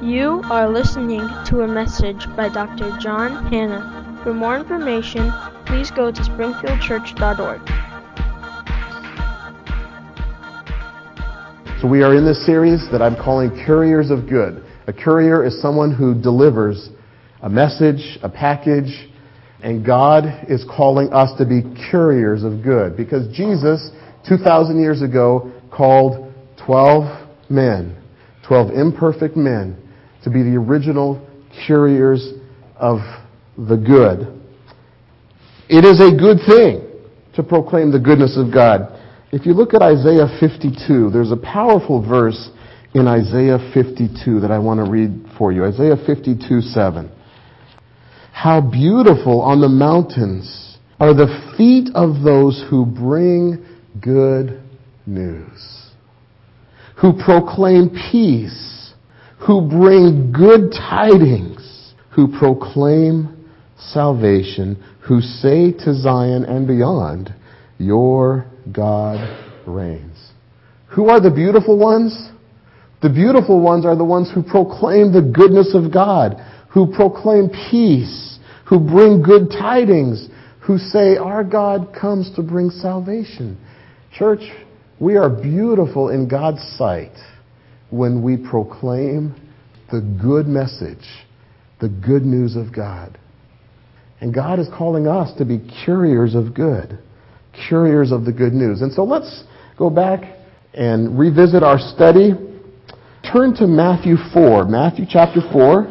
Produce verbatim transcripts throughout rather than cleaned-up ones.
You are listening to a message by Doctor John Hanna. For more information, please go to springfield church dot org. So we are in this series that I'm calling Couriers of Good. A courier is someone who delivers a message, a package, and God is calling us to be couriers of good. Because Jesus, two thousand years ago, called twelve men, twelve imperfect men, to be the original couriers of the good. It is a good thing to proclaim the goodness of God. If you look at Isaiah fifty-two, there's a powerful verse in Isaiah fifty-two that I want to read for you. Isaiah fifty-two seven. How beautiful on the mountains are the feet of those who bring good news, who proclaim peace, who bring good tidings, who proclaim salvation, who say to Zion and beyond, your God reigns. Who are the beautiful ones? The beautiful ones are the ones who proclaim the goodness of God, who proclaim peace, who bring good tidings, who say our God comes to bring salvation. Church, we are beautiful in God's sight when we proclaim the good message, the good news of God. And God is calling us to be couriers of good, couriers of the good news. And so let's go back and revisit our study. Turn to Matthew four, Matthew chapter four.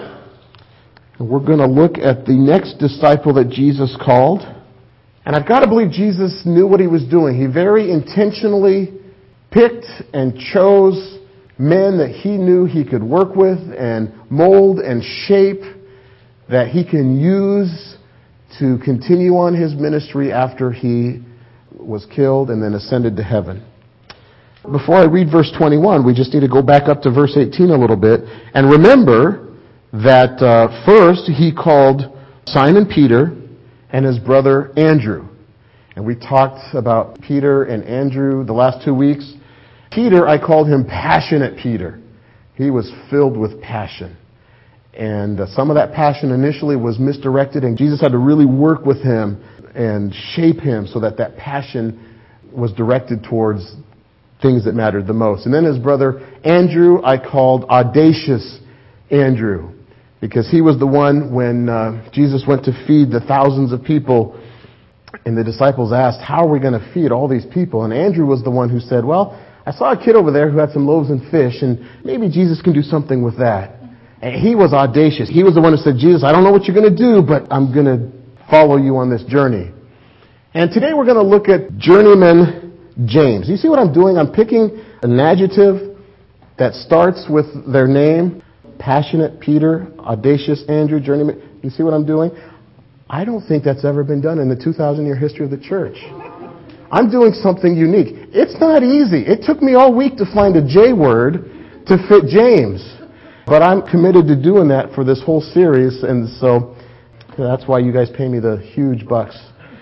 And we're going to look at the next disciple that Jesus called. And I've got to believe Jesus knew what he was doing. He very intentionally picked and chose men that he knew he could work with and mold and shape, that he can use to continue on his ministry after he was killed and then ascended to heaven. Before I read verse twenty-one, we just need to go back up to verse eighteen a little bit. And remember that uh, first he called Simon Peter and his brother Andrew. And we talked about Peter and Andrew the last two weeks. Peter, I called him Passionate Peter. He was filled with passion. And uh, some of that passion initially was misdirected, and Jesus had to really work with him and shape him so that that passion was directed towards things that mattered the most. And then his brother Andrew, I called Audacious Andrew, because he was the one when uh, Jesus went to feed the thousands of people, and the disciples asked, how are we going to feed all these people? And Andrew was the one who said, well, I saw a kid over there who had some loaves and fish, and maybe Jesus can do something with that. And he was audacious. He was the one who said, Jesus, I don't know what you're going to do, but I'm going to follow you on this journey. And today we're going to look at journeyman James. You see what I'm doing? I'm picking an adjective that starts with their name. Passionate Peter, Audacious Andrew, journeyman. You see what I'm doing? I don't think that's ever been done in the two thousand year history of the church. I'm doing something unique. It's not easy. It took me all week to find a J word to fit James. But I'm committed to doing that for this whole series, and so that's why you guys pay me the huge bucks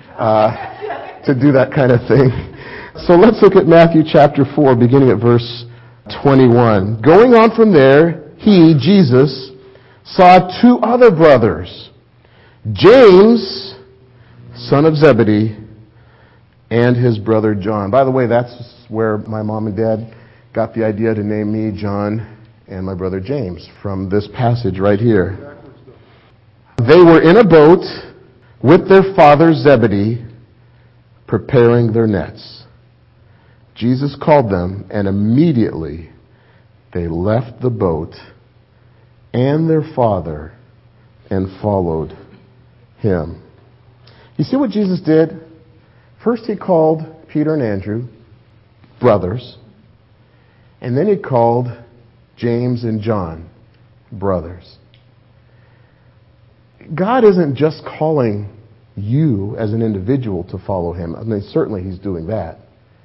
uh, to do that kind of thing. So let's look at Matthew chapter four, beginning at verse twenty-one. Going on from there, he, Jesus, saw two other brothers, James, son of Zebedee, and his brother John. By the way, that's where my mom and dad got the idea to name me John and my brother James, from this passage right here. They were in a boat with their father Zebedee, preparing their nets. Jesus called them, and immediately they left the boat and their father and followed him. You see what Jesus did? First he called Peter and Andrew brothers, and then he called James and John brothers. God isn't just calling you as an individual to follow him. I mean, certainly he's doing that.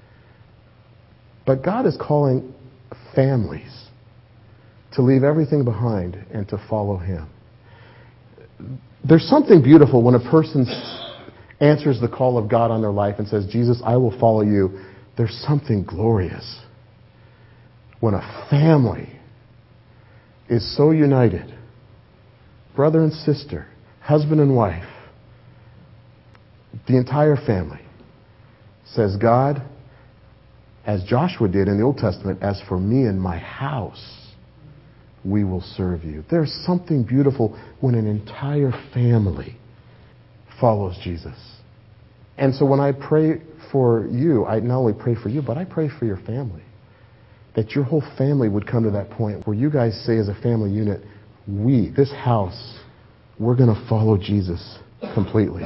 But God is calling families to leave everything behind and to follow him. There's something beautiful when a person answers the call of God on their life and says, Jesus, I will follow you. There's something glorious when a family is so united, brother and sister, husband and wife, the entire family says, God, as Joshua did in the Old Testament, as for me and my house, we will serve you. There's something beautiful when an entire family follows Jesus. And so when I pray for you, I not only pray for you, but I pray for your family. That your whole family would come to that point where you guys say as a family unit, we, this house, we're going to follow Jesus completely.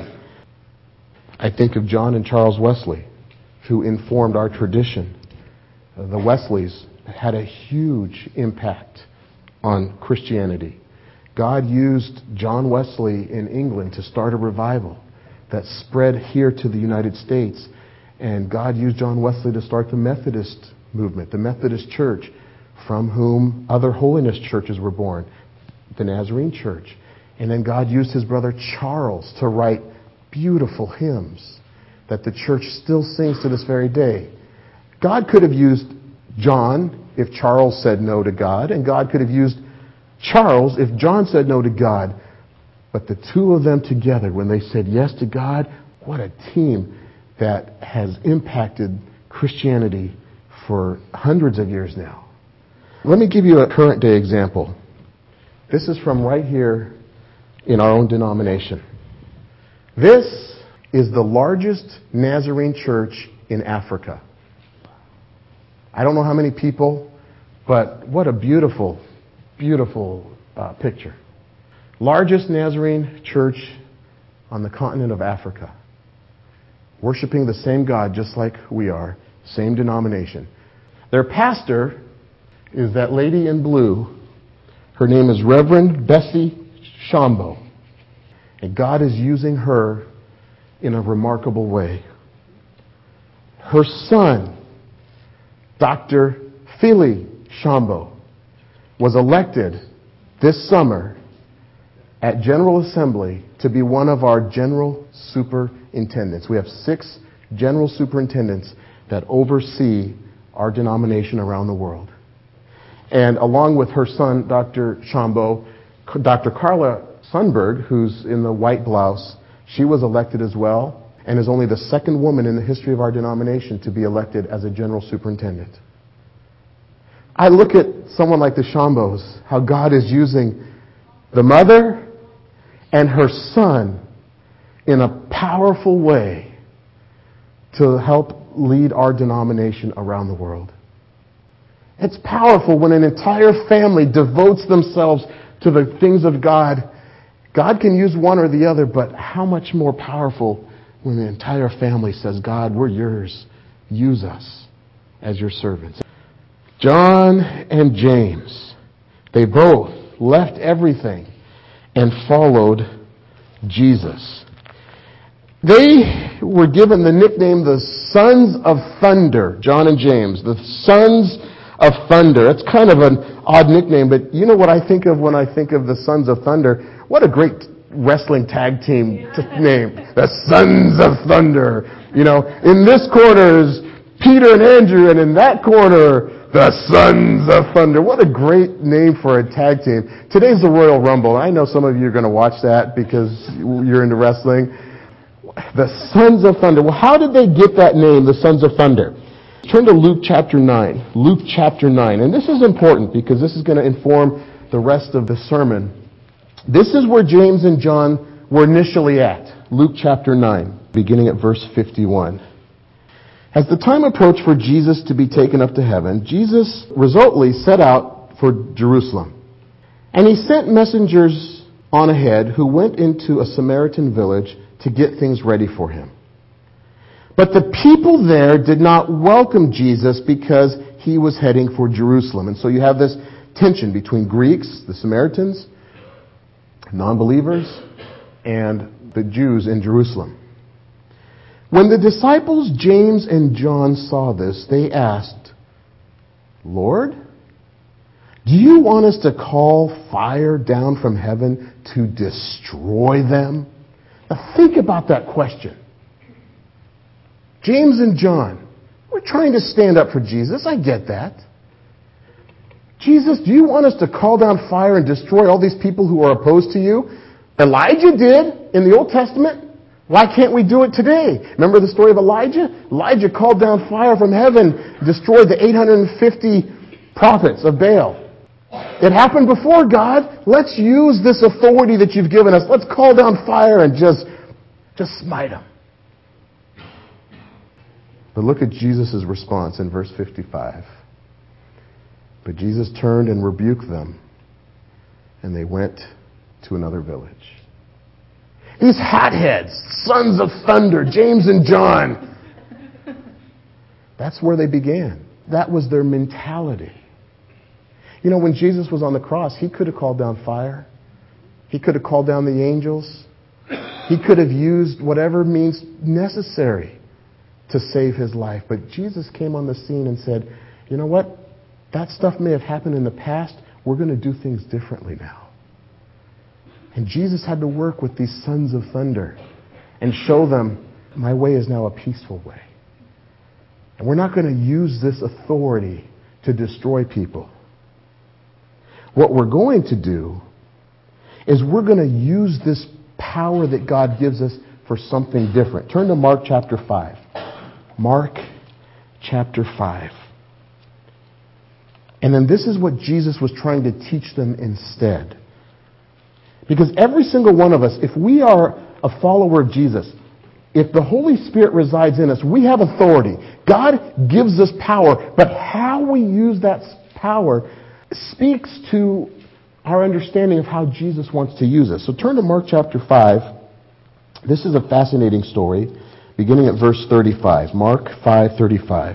I think of John and Charles Wesley, who informed our tradition. The Wesleys had a huge impact on Christianity. God used John Wesley in England to start a revival that spread here to the United States. And God used John Wesley to start the Methodist movement, the Methodist Church, from whom other holiness churches were born, the Nazarene Church. And then God used his brother Charles to write beautiful hymns that the church still sings to this very day. God could have used John if Charles said no to God, and God could have used Charles if John said no to God. But the two of them together, when they said yes to God, what a team that has impacted Christianity for hundreds of years now. Let me give you a current day example. This is from right here in our own denomination. This is the largest Nazarene church in Africa. I don't know how many people, but what a beautiful, beautiful uh, picture. Largest Nazarene church on the continent of Africa. Worshiping the same God just like we are, same denomination. Their pastor is that lady in blue. Her name is Reverend Bessie Shambo. And God is using her in a remarkable way. Her son, Doctor Philly Shambo, was elected this summer at General Assembly to be one of our general superintendents. We have six general superintendents that oversee our denomination around the world. And along with her son, Doctor Shambo, Doctor Carla Sundberg, who's in the white blouse, she was elected as well and is only the second woman in the history of our denomination to be elected as a general superintendent. I look at someone like the Shambos, how God is using the mother and her son in a powerful way to help lead our denomination around the world. It's powerful when an entire family devotes themselves to the things of God. God can use one or the other, but how much more powerful when the entire family says, God, we're yours. Use us as your servants. John and James, they both left everything and followed Jesus. They were given the nickname the Sons of Thunder, John and James, the Sons of Thunder. It's kind of an odd nickname, but you know what I think of when I think of the Sons of Thunder? What a great wrestling tag team to name, the Sons of Thunder. You know, in this corner is Peter and Andrew, and in that corner, the Sons of Thunder. What a great name for a tag team. Today's the Royal Rumble. I know some of you are going to watch that because you're into wrestling. The Sons of Thunder. Well, how did they get that name, the Sons of Thunder? Turn to Luke chapter nine. Luke chapter nine. And this is important because this is going to inform the rest of the sermon. This is where James and John were initially at. Luke chapter nine, beginning at verse fifty-one. As the time approached for Jesus to be taken up to heaven, Jesus resolutely set out for Jerusalem. And he sent messengers on ahead who went into a Samaritan village to get things ready for him. But the people there did not welcome Jesus because he was heading for Jerusalem. And so you have this tension between Greeks, the Samaritans, non-believers, and the Jews in Jerusalem. When the disciples James and John saw this, they asked, Lord, do you want us to call fire down from heaven to destroy them? Now think about that question. James and John, we're trying to stand up for Jesus. I get that. Jesus, do you want us to call down fire and destroy all these people who are opposed to you? Elijah did in the Old Testament. Why can't we do it today? Remember the story of Elijah? Elijah called down fire from heaven, destroyed the eight hundred fifty prophets of Baal. It happened before, God. Let's use this authority that you've given us. Let's call down fire and just, just smite them. But look at Jesus' response in verse fifty-five. But Jesus turned and rebuked them, and they went to another village. These hotheads, sons of thunder, James and John. That's where they began. That was their mentality. You know, when Jesus was on the cross, he could have called down fire. He could have called down the angels. He could have used whatever means necessary to save his life. But Jesus came on the scene and said, you know what? That stuff may have happened in the past. We're going to do things differently now. And Jesus had to work with these sons of thunder and show them, my way is now a peaceful way. And we're not going to use this authority to destroy people. What we're going to do is we're going to use this power that God gives us for something different. Turn to Mark chapter five. Mark chapter five. And then this is what Jesus was trying to teach them instead. Because every single one of us, if we are a follower of Jesus, if the Holy Spirit resides in us, we have authority. God gives us power, but how we use that power speaks to our understanding of how Jesus wants to use us. So turn to Mark chapter five. This is a fascinating story, beginning at verse thirty-five. Mark five thirty-five.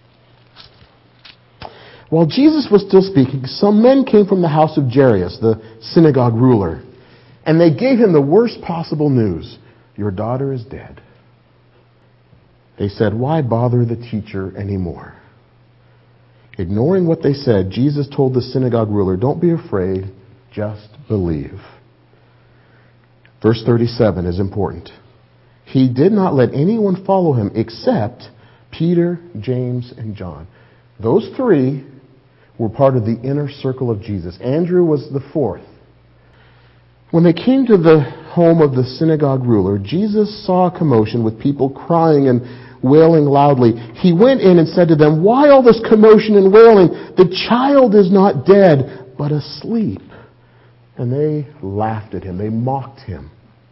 While Jesus was still speaking, some men came from the house of Jairus, the synagogue ruler, and they gave him the worst possible news. Your daughter is dead. They said, why bother the teacher anymore? Ignoring what they said, Jesus told the synagogue ruler, don't be afraid, just believe. Verse thirty-seven is important. He did not let anyone follow him except Peter, James, and John. Those three were part of the inner circle of Jesus. Andrew was the fourth. When they came to the home of the synagogue ruler, Jesus saw a commotion with people crying and wailing loudly. He went in and said to them, why all this commotion and wailing? The child is not dead, but asleep. And they laughed at him. They mocked him.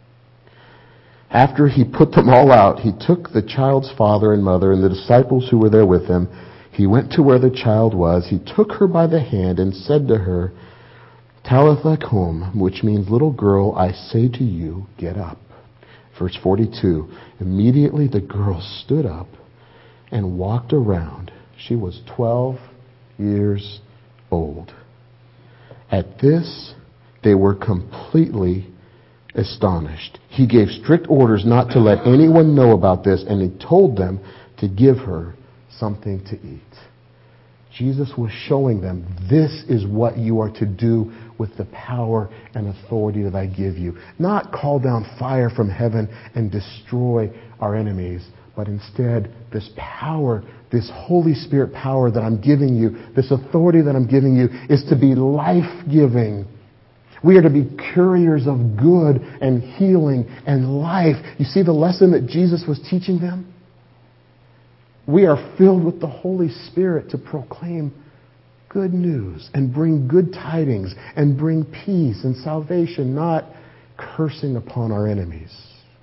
After he put them all out, he took the child's father and mother and the disciples who were there with him. He went to where the child was. He took her by the hand and said to her, Talitha cum, which means, little girl, I say to you, get up. Verse forty-two, immediately the girl stood up and walked around. She was twelve years old. At this, they were completely astonished. He gave strict orders not to let anyone know about this, and he told them to give her something to eat. Jesus was showing them, this is what you are to do with the power and authority that I give you. Not call down fire from heaven and destroy our enemies, but instead this power, this Holy Spirit power that I'm giving you, this authority that I'm giving you is to be life-giving. We are to be couriers of good and healing and life. You see the lesson that Jesus was teaching them? We are filled with the Holy Spirit to proclaim good news and bring good tidings and bring peace and salvation, not cursing upon our enemies.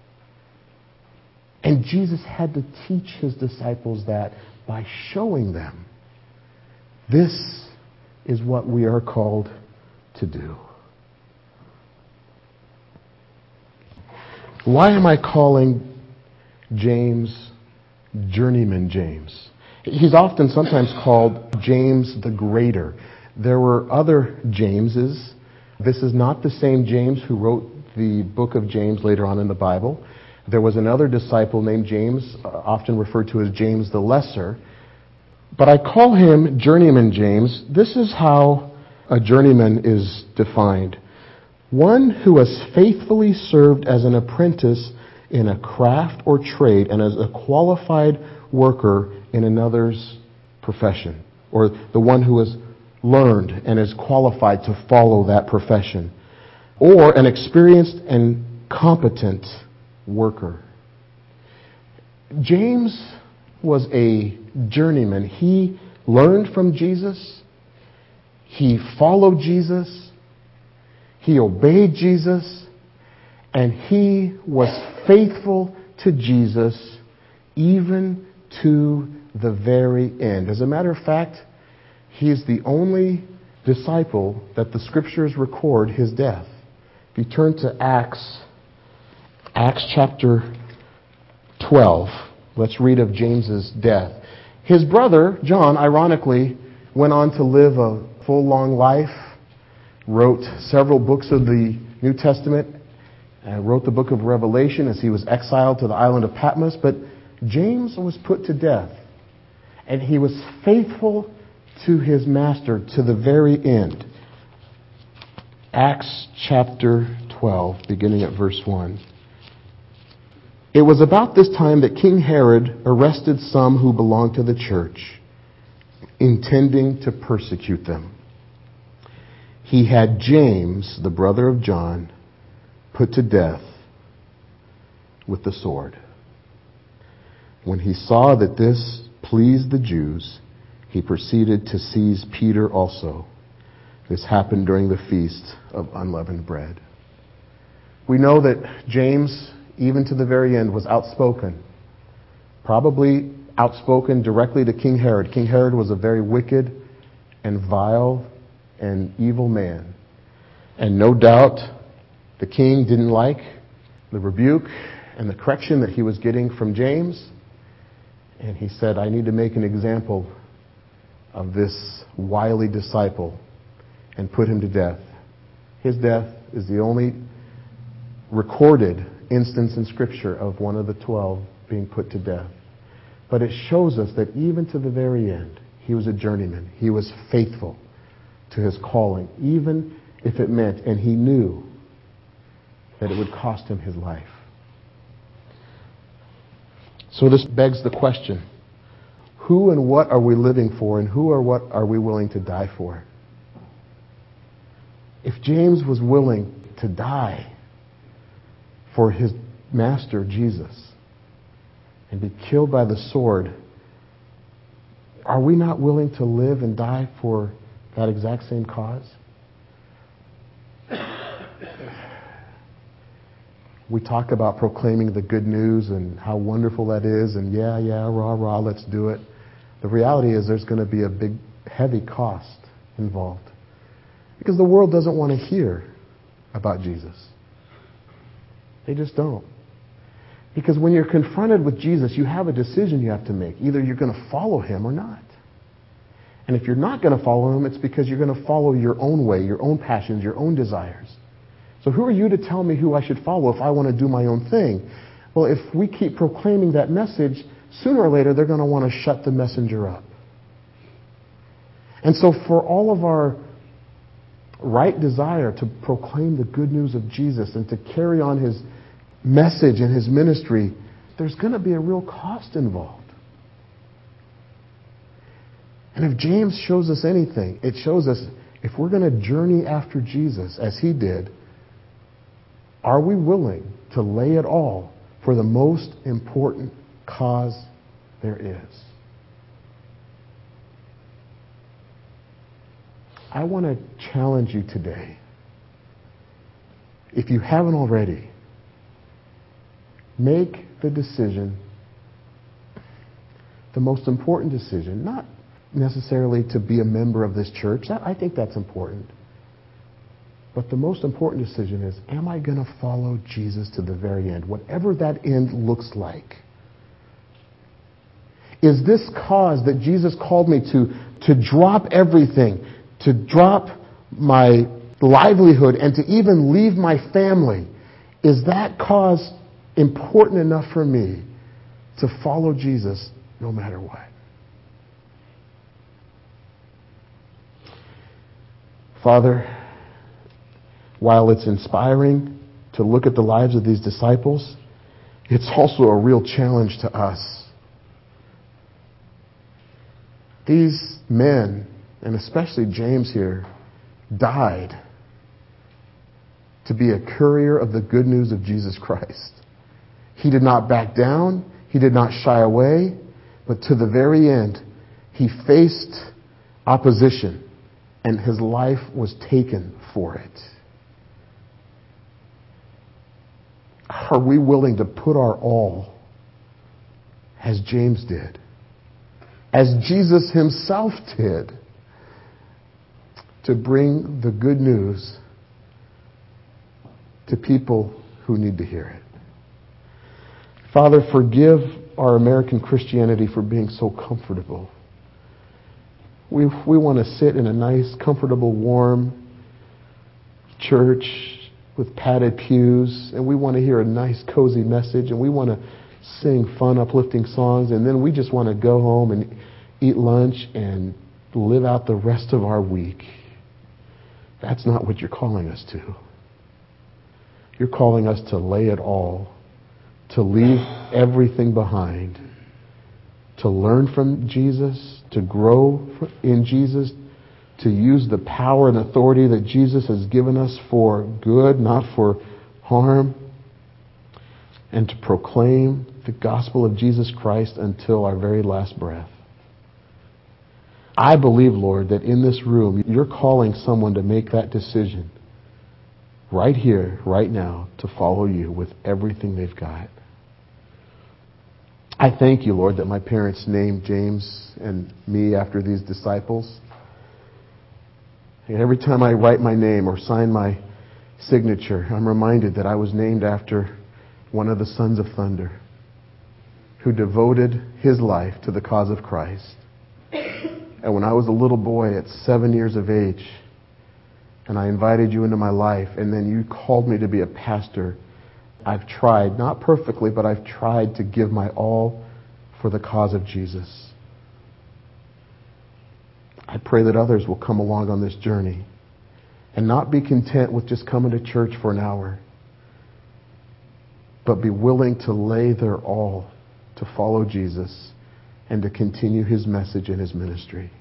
And Jesus had to teach his disciples that by showing them this is what we are called to do. Why am I calling James Journeyman James? He's often sometimes called James the Greater. There were other Jameses. This is not the same James who wrote the book of James later on in the Bible. There was another disciple named James, often referred to as James the Lesser. But I call him Journeyman James. This is how a journeyman is defined. One who has faithfully served as an apprentice in a craft or trade and as a qualified worker in another's profession, or the one who has learned and is qualified to follow that profession, or an experienced and competent worker. James was a journeyman. He learned from Jesus. He followed Jesus. He obeyed Jesus. And he was faithful to Jesus even to the very end. As a matter of fact, he is the only disciple that the scriptures record his death. If you turn to Acts, Acts chapter twelve, let's read of James's death. His brother, John, ironically, went on to live a full, long life, wrote several books of the New Testament, and wrote the book of Revelation as he was exiled to the island of Patmos. But James was put to death, and he was faithful to his master to the very end. Acts chapter twelve, beginning at verse one. It was about this time that King Herod arrested some who belonged to the church, intending to persecute them. He had James, the brother of John, put to death with the sword. When he saw that this pleased the Jews, he proceeded to seize Peter also. This happened during the feast of unleavened bread. We know that James, even to the very end, was outspoken. Probably outspoken directly to King Herod. King Herod was a very wicked and vile and evil man. And no doubt the king didn't like the rebuke and the correction that he was getting from James. And he said, I need to make an example of this wily disciple and put him to death. His death is the only recorded instance in Scripture of one of the twelve being put to death. But it shows us that even to the very end, he was a journeyman. He was faithful to his calling, even if it meant, and he knew that it would cost him his life. So this begs the question, who and what are we living for, and who or what are we willing to die for? If James was willing to die for his master, Jesus, and be killed by the sword, are we not willing to live and die for that exact same cause? We talk about proclaiming the good news and how wonderful that is, and yeah, yeah, rah, rah, let's do it. The reality is there's going to be a big, heavy cost involved. Because the world doesn't want to hear about Jesus. They just don't. Because when you're confronted with Jesus, you have a decision you have to make. Either you're going to follow him or not. And if you're not going to follow him, it's because you're going to follow your own way, your own passions, your own desires. So who are you to tell me who I should follow if I want to do my own thing? Well, if we keep proclaiming that message, sooner or later they're going to want to shut the messenger up. And so for all of our right desire to proclaim the good news of Jesus and to carry on his message and his ministry, there's going to be a real cost involved. And if James shows us anything, it shows us if we're going to journey after Jesus as he did, are we willing to lay it all for the most important cause there is? I want to challenge you today. If you haven't already, make the decision, the most important decision, not necessarily to be a member of this church. That, I think that's important. But the most important decision is, am I going to follow Jesus to the very end, whatever that end looks like? Is this cause that Jesus called me to, to drop everything, to drop my livelihood, and to even leave my family, is that cause important enough for me to follow Jesus no matter what? Father, while it's inspiring to look at the lives of these disciples, it's also a real challenge to us. These men and especially James here, died to be a courier of the good news of Jesus Christ. He did not back down. He did not shy away. But to the very end, he faced opposition, and his life was taken for it. Are we willing to put our all, as James did, as Jesus himself did, to bring the good news to people who need to hear it? Father, forgive our American Christianity for being so comfortable. We we want to sit in a nice, comfortable, warm church with padded pews, and we want to hear a nice, cozy message, and we want to sing fun, uplifting songs, and then we just want to go home and eat lunch and live out the rest of our week. That's not what you're calling us to. You're calling us to lay it all, to leave everything behind, to learn from Jesus, to grow in Jesus, to use the power and authority that Jesus has given us for good, not for harm, and to proclaim the gospel of Jesus Christ until our very last breath. I believe, Lord, that in this room, you're calling someone to make that decision right here, right now, to follow you with everything they've got. I thank you, Lord, that my parents named James and me after these disciples. And every time I write my name or sign my signature, I'm reminded that I was named after one of the sons of thunder who devoted his life to the cause of Christ. And when I was a little boy at seven years of age, and I invited you into my life, and then you called me to be a pastor, I've tried, not perfectly, but I've tried to give my all for the cause of Jesus. I pray that others will come along on this journey and not be content with just coming to church for an hour, but be willing to lay their all to follow Jesus and to continue his message and his ministry.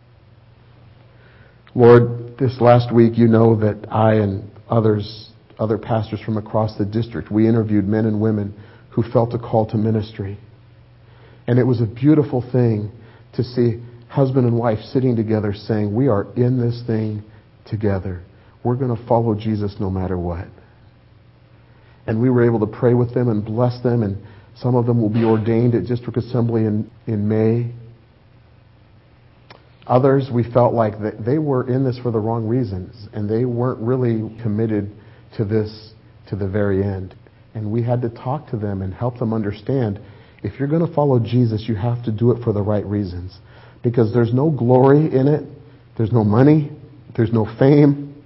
Lord, this last week, you know that I and others, other pastors from across the district, we interviewed men and women who felt a call to ministry. And it was a beautiful thing to see husband and wife sitting together saying, we are in this thing together. We're going to follow Jesus no matter what. And we were able to pray with them and bless them, and some of them will be ordained at District Assembly in, in May. Others, we felt like that they were in this for the wrong reasons, and they weren't really committed to this to the very end. And we had to talk to them and help them understand, if you're going to follow Jesus, you have to do it for the right reasons. Because there's no glory in it, there's no money, there's no fame,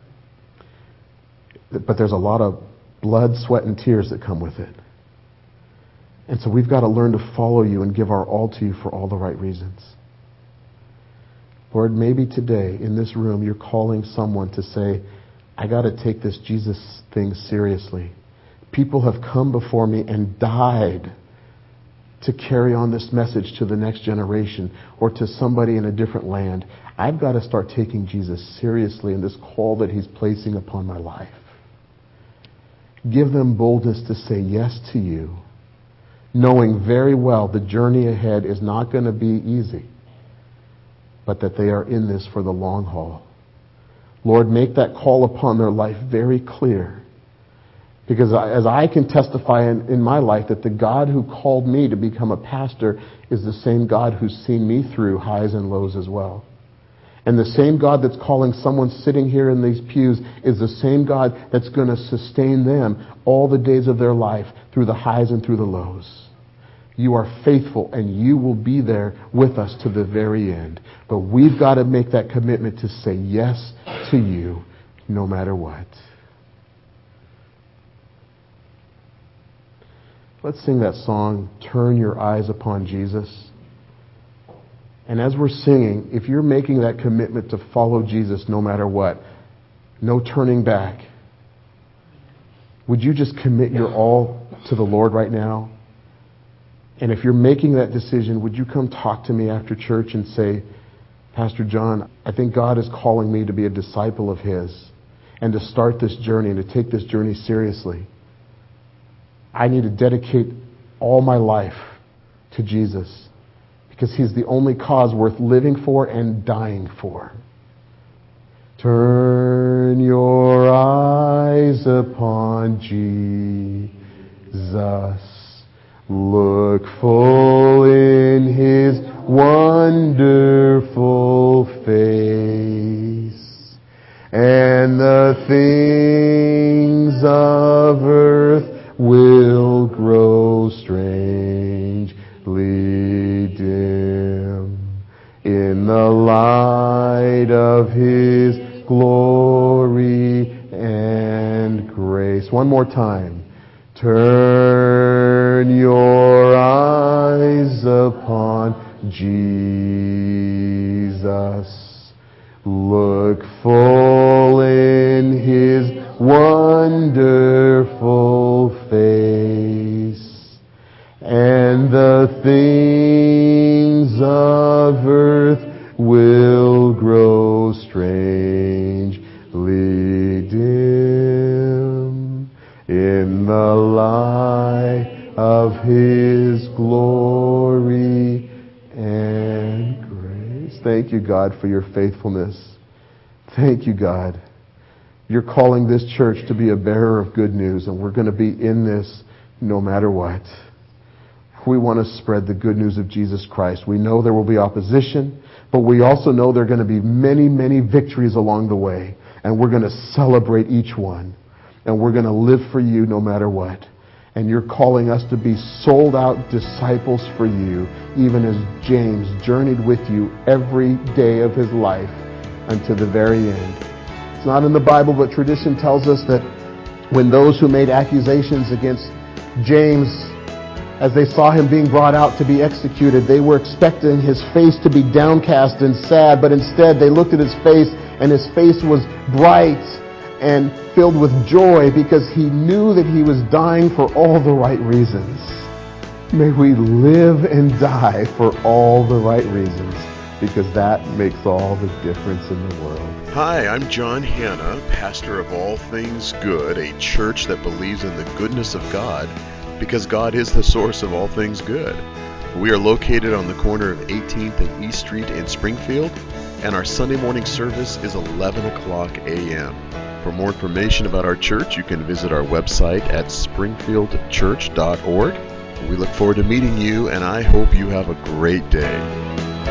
but there's a lot of blood, sweat, and tears that come with it. And so we've got to learn to follow you and give our all to you for all the right reasons. Lord, maybe today in this room you're calling someone to say, I got to take this Jesus thing seriously. People have come before me and died to carry on this message to the next generation or to somebody in a different land. I've got to start taking Jesus seriously in this call that he's placing upon my life. Give them boldness to say yes to you, knowing very well the journey ahead is not going to be easy, but that they are in this for the long haul. Lord, make that call upon their life very clear. Because as I can testify in, in my life that the God who called me to become a pastor is the same God who's seen me through highs and lows as well. And the same God that's calling someone sitting here in these pews is the same God that's going to sustain them all the days of their life through the highs and through the lows. You are faithful and you will be there with us to the very end. But we've got to make that commitment to say yes to you no matter what. Let's sing that song, Turn Your Eyes Upon Jesus. And as we're singing, if you're making that commitment to follow Jesus no matter what, no turning back, would you just commit your all to the Lord right now? And if you're making that decision, would you come talk to me after church and say, Pastor John, I think God is calling me to be a disciple of His and to start this journey and to take this journey seriously. I need to dedicate all my life to Jesus because He's the only cause worth living for and dying for. Turn your eyes upon Jesus. Look full in His wonderful face, and the things of earth will grow strangely dim in the light of His glory and grace. One more time. Turn your eyes upon Jesus. Look full in His wonderful face, and the things of earth will grow strangely dim in the light of His glory and grace. Thank you, God, for your faithfulness. Thank you, God. You're calling this church to be a bearer of good news, and we're going to be in this no matter what. We want to spread the good news of Jesus Christ. We know there will be opposition, but we also know there are going to be many, many victories along the way, and we're going to celebrate each one. And we're going to live for you no matter what. And you're calling us to be sold-out disciples for you, even as James journeyed with you every day of his life until the very end. It's not in the Bible, but tradition tells us that when those who made accusations against James, as they saw him being brought out to be executed, they were expecting his face to be downcast and sad, but instead they looked at his face, and his face was bright and filled with joy because he knew that he was dying for all the right reasons. May we live and die for all the right reasons, because that makes all the difference in the world. Hi, I'm John Hanna, pastor of All Things Good, a church that believes in the goodness of God because God is the source of all things good. We are located on the corner of eighteenth and East Street in Springfield, and our Sunday morning service is eleven o'clock a.m. For more information about our church, you can visit our website at springfield church dot org. We look forward to meeting you, and I hope you have a great day.